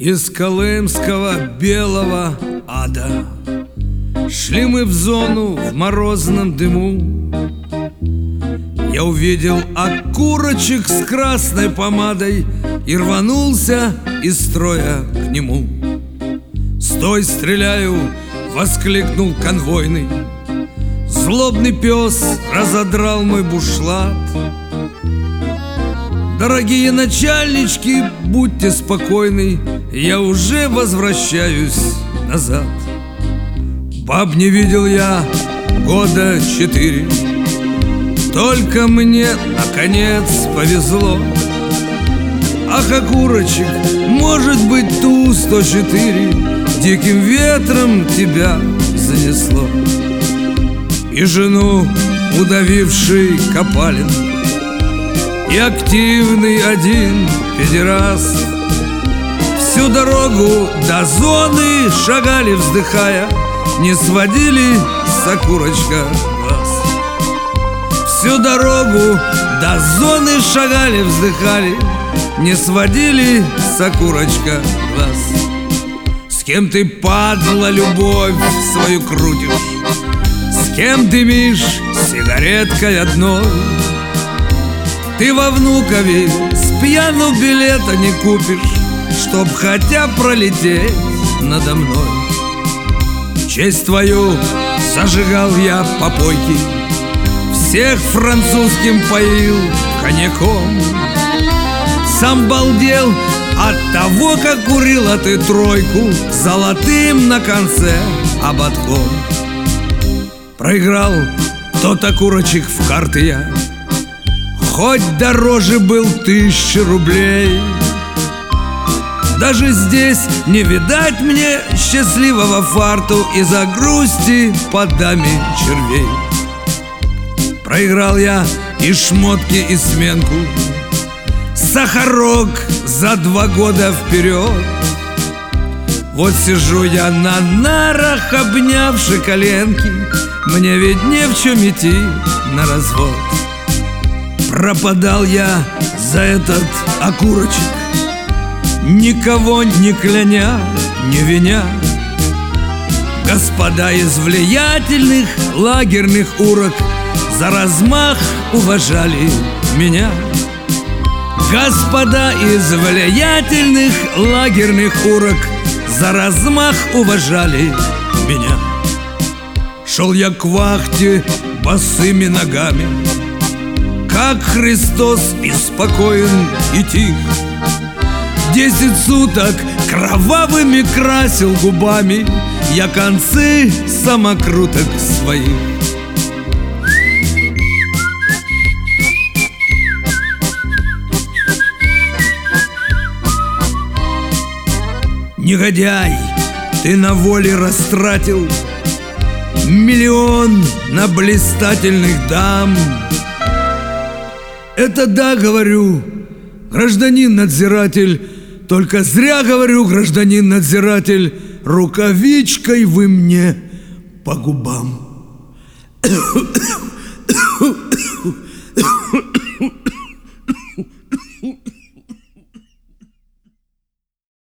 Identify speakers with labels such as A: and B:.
A: Из колымского белого ада шли мы в зону в морозном дыму. Я увидел окурочек с красной помадой и рванулся из строя к нему. «Стой, стреляю!» — воскликнул конвойный. Злобный пес разодрал мой бушлат. Дорогие начальнички, будьте спокойны, я уже возвращаюсь назад. Баб не видел я года 4, только мне наконец повезло. Ах, окурочек, может быть, Ту-104 диким ветром тебя занесло. И жену, удавивший Копалин, и активный один педераст всю дорогу до зоны шагали, вздыхая, не сводили с окурочка глаз. Всю дорогу до зоны шагали, вздыхали, не сводили с окурочка глаз. С кем ты, падла, любовь свою крутишь? С кем дымишь сигареткой одной? Ты во Внукове с пьяну билета не купишь, чтоб хотя пролететь надо мной. Честь твою зажигал я попойки, всех французским поил коньяком. Сам балдел от того, как курила ты тройку золотым на конце ободком. Проиграл тот окурочек в карты я, хоть дороже был 1000 рублей. Даже здесь не видать мне счастливого фарту из-за грусти под даме червей. Проиграл я и шмотки, и сменку, сахарок за 2 года вперед. Вот сижу я на нарах, обнявши коленки, мне ведь не в чем идти на развод. Пропадал я за этот окурочек, никого не кляня, не виня. Господа из влиятельных лагерных урок за размах уважали меня. Господа из влиятельных лагерных урок за размах уважали меня. Шел я к вахте босыми ногами, как Христос, и спокоен, и тих. 10 суток кровавыми красил губами я концы самокруток своих. Негодяй, ты на воле растратил 1 миллион на блистательных дам. Это да, говорю, гражданин надзиратель, только зря говорю, гражданин надзиратель, рукавичкой вы мне по губам.